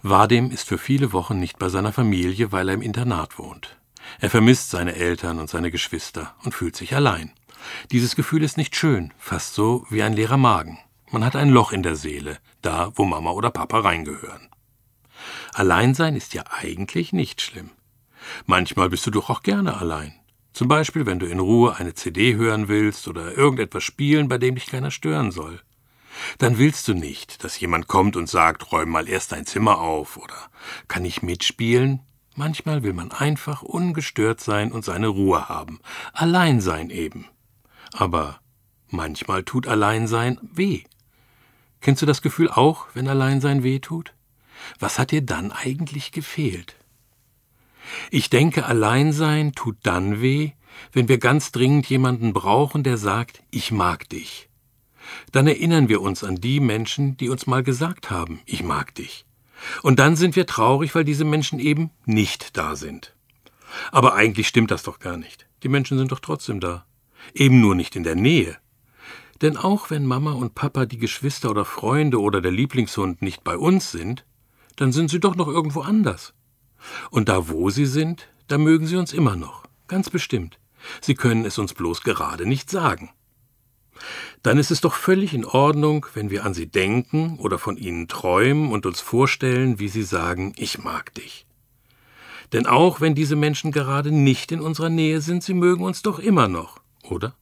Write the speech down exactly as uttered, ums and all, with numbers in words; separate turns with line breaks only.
Vadim ist für viele Wochen nicht bei seiner Familie, weil er im Internat wohnt. Er vermisst seine Eltern und seine Geschwister und fühlt sich allein. Dieses Gefühl ist nicht schön, fast so wie ein leerer Magen. Man hat ein Loch in der Seele, da wo Mama oder Papa reingehören. Alleinsein ist ja eigentlich nicht schlimm. Manchmal bist du doch auch gerne allein. Zum Beispiel, wenn du in Ruhe eine C D hören willst oder irgendetwas spielen, bei dem dich keiner stören soll. Dann willst du nicht, dass jemand kommt und sagt, räum mal erst dein Zimmer auf oder kann ich mitspielen? Manchmal will man einfach ungestört sein und seine Ruhe haben. Allein sein eben. Aber manchmal tut Alleinsein weh. Kennst du das Gefühl auch, wenn Alleinsein weh tut? Was hat dir dann eigentlich gefehlt? Ich denke, Alleinsein tut dann weh, wenn wir ganz dringend jemanden brauchen, der sagt, ich mag dich. Dann erinnern wir uns an die Menschen, die uns mal gesagt haben, ich mag dich. Und dann sind wir traurig, weil diese Menschen eben nicht da sind. Aber eigentlich stimmt das doch gar nicht. Die Menschen sind doch trotzdem da. Eben nur nicht in der Nähe. Denn auch wenn Mama und Papa, die Geschwister oder Freunde oder der Lieblingshund nicht bei uns sind, dann sind sie doch noch irgendwo anders. Und da, wo sie sind, da mögen sie uns immer noch. Ganz bestimmt. Sie können es uns bloß gerade nicht sagen. Dann ist es doch völlig in Ordnung, wenn wir an sie denken oder von ihnen träumen und uns vorstellen, wie sie sagen, ich mag dich. Denn auch wenn diese Menschen gerade nicht in unserer Nähe sind, sie mögen uns doch immer noch, oder?